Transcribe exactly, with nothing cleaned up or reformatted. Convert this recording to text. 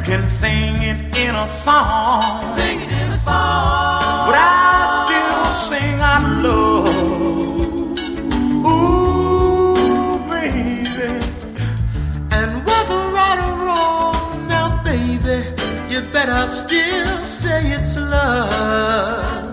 can sing it in a song, sing it in a song, but I still sing out love. Ooh, baby. And whether right or wrong, now, baby, you better still say it's love.